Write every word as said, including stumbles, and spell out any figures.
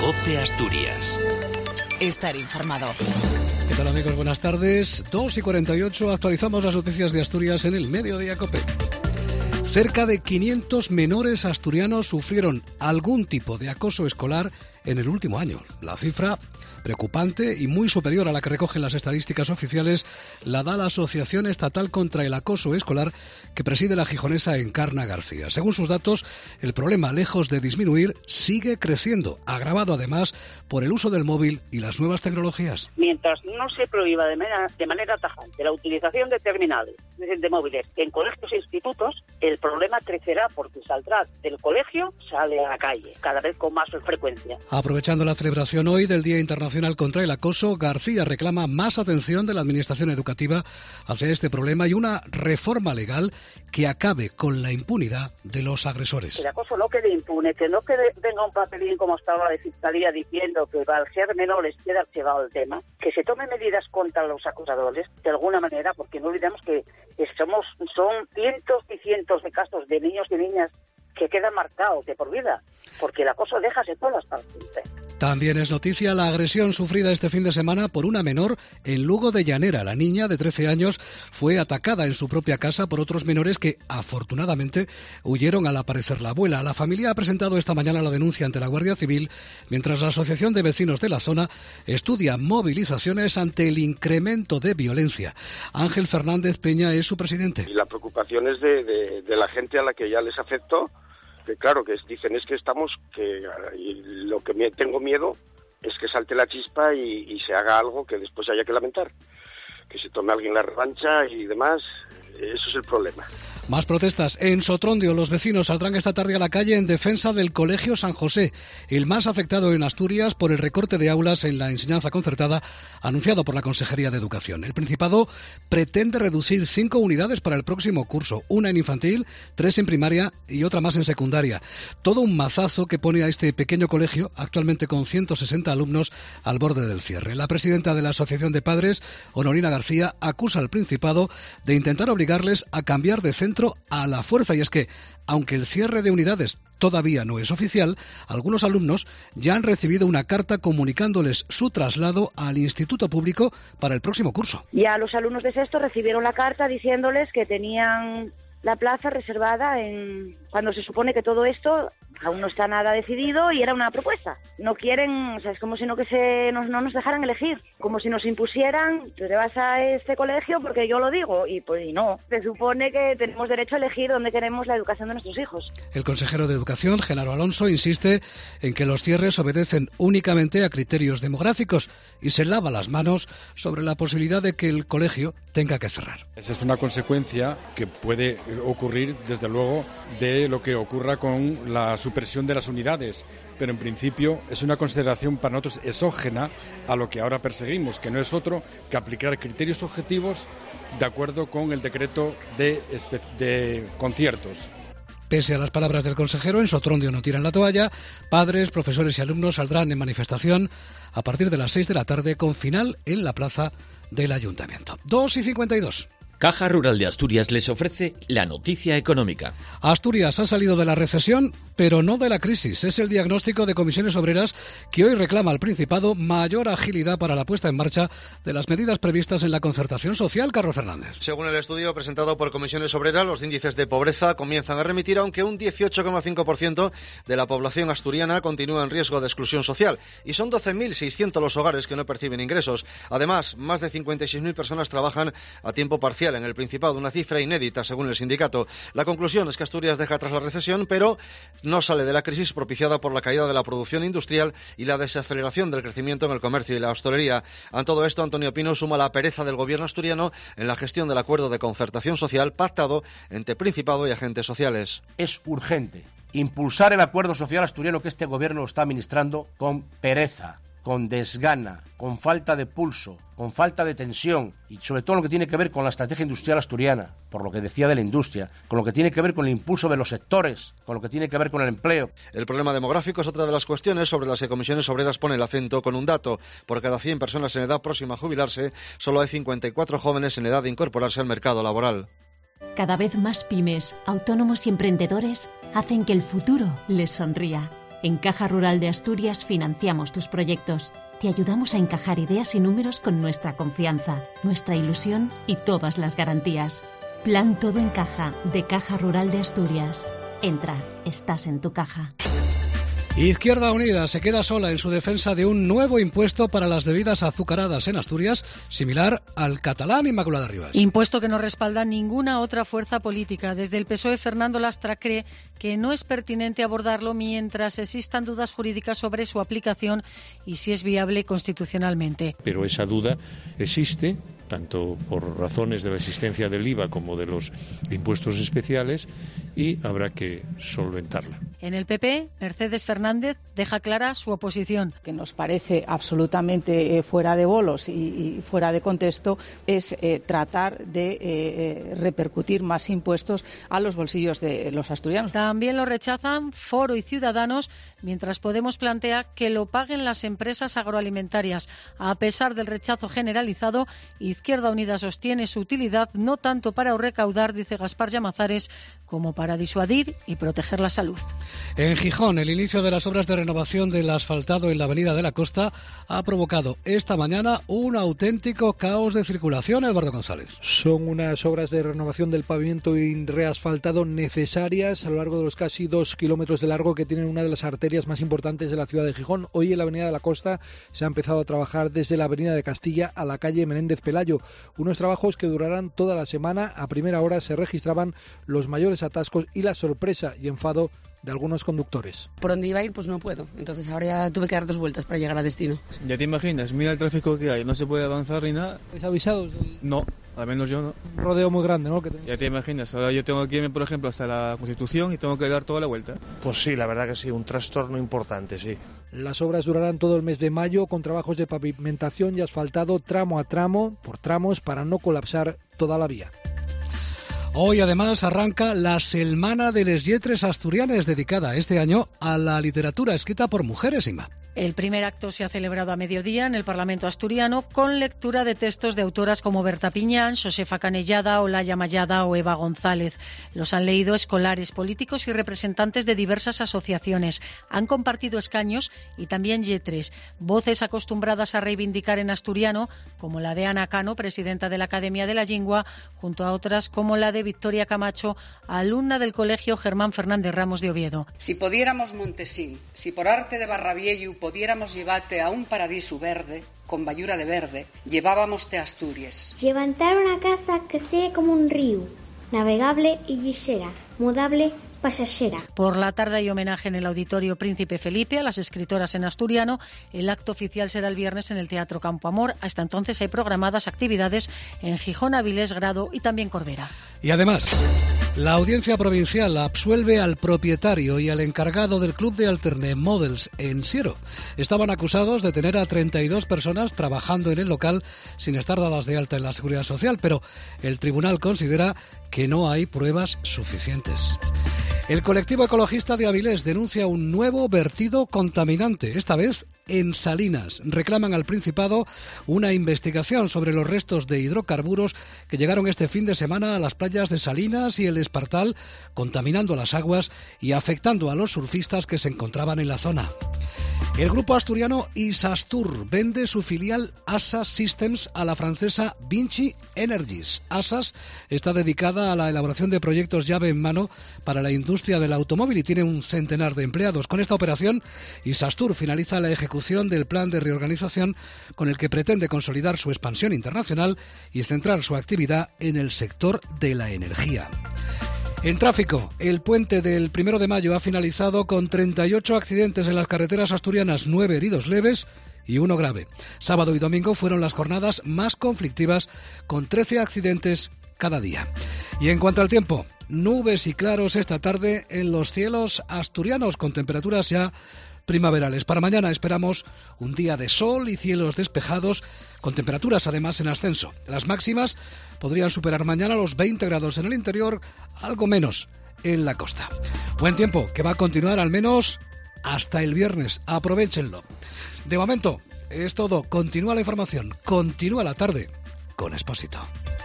COPE Asturias. Estar informado. ¿Qué tal, amigos? Buenas tardes. dos y cuarenta y ocho, actualizamos las noticias de Asturias en el Mediodía COPE. Cerca de quinientos menores asturianos sufrieron algún tipo de acoso escolar en el último año. La cifra, preocupante y muy superior a la que recogen las estadísticas oficiales, la da la Asociación Estatal contra el Acoso Escolar que preside la gijonesa Encarna García. Según sus datos, el problema, lejos de disminuir, sigue creciendo, agravado además por el uso del móvil y las nuevas tecnologías. Mientras no se prohíba de manera, de manera tajante la utilización de terminales de móviles en colegios e institutos, el problema crecerá porque saldrá del colegio, sale a la calle, cada vez con más frecuencia. Aprovechando la celebración hoy del Día Internacional contra el Acoso, García reclama más atención de la Administración Educativa hacia este problema y una reforma legal que acabe con la impunidad de los agresores. El acoso no quede impune, que no quede, venga un papelín como hasta ahora de Fiscalía diciendo que al ser menores queda archivado el tema, que se tomen medidas contra los acosadores de alguna manera, porque no olvidemos que somos son cientos y cientos de casos de niños y niñas que quedan marcados de por vida, porque el acoso deja secuelas para siempre. También es noticia la agresión sufrida este fin de semana por una menor en Lugo de Llanera. La niña de trece años fue atacada en su propia casa por otros menores que, afortunadamente, huyeron al aparecer la abuela. La familia ha presentado esta mañana la denuncia ante la Guardia Civil, mientras la Asociación de Vecinos de la zona estudia movilizaciones ante el incremento de violencia. Ángel Fernández Peña es su presidente. Y la preocupación es de, de, de la gente a la que ya les afectó. Que claro, que dicen es que estamos, que y lo que me, tengo miedo es que salte la chispa y, y se haga algo que después haya que lamentar, que se tome alguien la revancha y demás. Eso es el problema. Más protestas. En Sotrondio, los vecinos saldrán esta tarde a la calle en defensa del Colegio San José, el más afectado en Asturias por el recorte de aulas en la enseñanza concertada anunciado por la Consejería de Educación. El Principado pretende reducir cinco unidades para el próximo curso, una en infantil, tres en primaria y otra más en secundaria. Todo un mazazo que pone a este pequeño colegio, actualmente con ciento sesenta alumnos, al borde del cierre. La presidenta de la Asociación de Padres, Honorina García, acusa al Principado de intentar obligarles a cambiar de centro a la fuerza, y es que, aunque el cierre de unidades todavía no es oficial, algunos alumnos ya han recibido una carta comunicándoles su traslado al Instituto Público para el próximo curso. Ya los alumnos de sexto recibieron la carta diciéndoles que tenían la plaza reservada en cuando se supone que todo esto aún no está nada decidido y era una propuesta. No quieren, o sea, es como si no que se nos, no nos dejaran elegir, como si nos impusieran, te vas a este colegio porque yo lo digo, y pues y no. Se supone que tenemos derecho a elegir dónde queremos la educación de nuestros hijos. El consejero de Educación, Genaro Alonso, insiste en que los cierres obedecen únicamente a criterios demográficos y se lava las manos sobre la posibilidad de que el colegio tenga que cerrar. Esa es una consecuencia que puede ocurrir, desde luego, de lo que ocurra con la supresión de las unidades, pero en principio es una consideración para nosotros exógena a lo que ahora perseguimos, que no es otro que aplicar criterios objetivos de acuerdo con el decreto de, de conciertos. Pese a las palabras del consejero, en Sotrondio no tiran la toalla. Padres, profesores y alumnos saldrán en manifestación a partir de las seis de la tarde con final en la plaza del Ayuntamiento. dos y cincuenta y dos. Caja Rural de Asturias les ofrece la noticia económica. Asturias ha salido de la recesión, pero no de la crisis. Es el diagnóstico de Comisiones Obreras, que hoy reclama al Principado mayor agilidad para la puesta en marcha de las medidas previstas en la concertación social. Carlos Fernández. Según el estudio presentado por Comisiones Obreras, los índices de pobreza comienzan a remitir, aunque un dieciocho coma cinco por ciento de la población asturiana continúa en riesgo de exclusión social, y son doce mil seiscientos los hogares que no perciben ingresos. Además, más de cincuenta y seis mil personas trabajan a tiempo parcial en el Principado, una cifra inédita según el sindicato. La conclusión es que Asturias deja tras la recesión, pero no sale de la crisis propiciada por la caída de la producción industrial y la desaceleración del crecimiento en el comercio y la hostelería. A todo esto, Antonio Pino suma la pereza del gobierno asturiano en la gestión del acuerdo de concertación social pactado entre Principado y agentes sociales. Es urgente impulsar el acuerdo social asturiano que este gobierno lo está administrando con pereza, con desgana, con falta de pulso, con falta de tensión y sobre todo lo que tiene que ver con la estrategia industrial asturiana, por lo que decía de la industria, con lo que tiene que ver con el impulso de los sectores, con lo que tiene que ver con el empleo. El problema demográfico es otra de las cuestiones sobre las que Comisiones Obreras pone el acento con un dato. Por cada cien personas en edad próxima a jubilarse, solo hay cincuenta y cuatro jóvenes en edad de incorporarse al mercado laboral. Cada vez más pymes, autónomos y emprendedores hacen que el futuro les sonría. En Caja Rural de Asturias financiamos tus proyectos. Te ayudamos a encajar ideas y números con nuestra confianza, nuestra ilusión y todas las garantías. Plan Todo en Caja, de Caja Rural de Asturias. Entra, estás en tu caja. Izquierda Unida se queda sola en su defensa de un nuevo impuesto para las bebidas azucaradas en Asturias, similar al catalán. Inmaculada Rivas. Impuesto que no respalda ninguna otra fuerza política. Desde el P S O E, Fernando Lastra cree que no es pertinente abordarlo mientras existan dudas jurídicas sobre su aplicación y si es viable constitucionalmente. Pero esa duda existe, tanto por razones de la existencia del I V A como de los impuestos especiales, y habrá que solventarla. En el P P, Mercedes Fernández deja clara su oposición. Que nos parece absolutamente eh, fuera de bolos y, y fuera de contexto es eh, tratar de eh, repercutir más impuestos a los bolsillos de los asturianos. También lo rechazan Foro y Ciudadanos, mientras Podemos plantea que lo paguen las empresas agroalimentarias. A pesar del rechazo generalizado, Izquierda Unida sostiene su utilidad no tanto para recaudar, dice Gaspar Llamazares, como para disuadir y proteger la salud. En Gijón, el inicio de las obras de renovación del asfaltado en la Avenida de la Costa ha provocado esta mañana un auténtico caos de circulación. Eduardo González. Son unas obras de renovación del pavimento y reasfaltado necesarias a lo largo de los casi dos kilómetros de largo que tienen una de las arterias más importantes de la ciudad de Gijón. Hoy en la Avenida de la Costa se ha empezado a trabajar desde la Avenida de Castilla a la calle Menéndez Pelayo. Unos trabajos que durarán toda la semana. A primera hora se registraban los mayores atascos y la sorpresa y enfado de algunos conductores. Por donde iba a ir, pues no puedo. Entonces ahora ya tuve que dar dos vueltas para llegar a destino. Ya te imaginas, mira el tráfico que hay, no se puede avanzar ni nada. ¿Estáis avisados? No, al menos yo no. Un rodeo muy grande, ¿no? Que ya te imaginas, ahora yo tengo que irme, por ejemplo, hasta la Constitución y tengo que dar toda la vuelta. Pues sí, la verdad que sí, un trastorno importante, sí. Las obras durarán todo el mes de mayo con trabajos de pavimentación y asfaltado tramo a tramo, por tramos, para no colapsar toda la vía. Hoy además arranca la Semana de les Lletres Asturianes, dedicada este año a la literatura escrita por mujeres, Inma. El primer acto se ha celebrado a mediodía en el Parlamento asturiano con lectura de textos de autoras como Berta Piñán, Josefa Canellada, Olaya Mayada o Eva González. Los han leído escolares, políticos y representantes de diversas asociaciones. Han compartido escaños y también lletres, voces acostumbradas a reivindicar en asturiano, como la de Ana Cano, presidenta de la Academia de la Lingua, junto a otras como la de Victoria Camacho, alumna del Colegio Germán Fernández Ramos de Oviedo. Si pudiéramos Montesín, si por arte de Barraviello pudiéramos llevarte a un paradiso verde, con bayura de verde, llevábamos te Asturias. Levantar una casa que sea como un río, navegable y ligera, mudable, pasajera. Por la tarde hay homenaje en el Auditorio Príncipe Felipe a las escritoras en asturiano. El acto oficial será el viernes en el Teatro Campo Amor. Hasta entonces hay programadas actividades en Gijón, Avilés, Grado y también Corbera. Y además, la Audiencia Provincial absuelve al propietario y al encargado del Club de Alterne Models en Siero. Estaban acusados de tener a treinta y dos personas trabajando en el local sin estar dadas de alta en la Seguridad Social, pero el tribunal considera que no hay pruebas suficientes. El colectivo ecologista de Avilés denuncia un nuevo vertido contaminante, esta vez en Salinas. Reclaman al Principado una investigación sobre los restos de hidrocarburos que llegaron este fin de semana a las playas de Salinas y el Espartal, contaminando las aguas y afectando a los surfistas que se encontraban en la zona. El grupo asturiano Isastur vende su filial Asas Systems a la francesa Vinci Energies. Asas está dedicada a la elaboración de proyectos llave en mano para la industria del automóvil y tiene un centenar de empleados. Con esta operación, Isastur finaliza la ejecución del plan de reorganización con el que pretende consolidar su expansión internacional y centrar su actividad en el sector de la energía. En tráfico, el puente del primero de mayo ha finalizado con treinta y ocho accidentes en las carreteras asturianas, nueve heridos leves y uno grave. Sábado y domingo fueron las jornadas más conflictivas, con trece accidentes cada día. Y en cuanto al tiempo, nubes y claros esta tarde en los cielos asturianos, con temperaturas ya primaverales. Para mañana esperamos un día de sol y cielos despejados, con temperaturas además en ascenso. Las máximas podrían superar mañana los veinte grados en el interior, algo menos en la costa. Buen tiempo que va a continuar al menos hasta el viernes. Aprovéchenlo. De momento es todo. Continúa la información. Continúa la tarde con Expósito.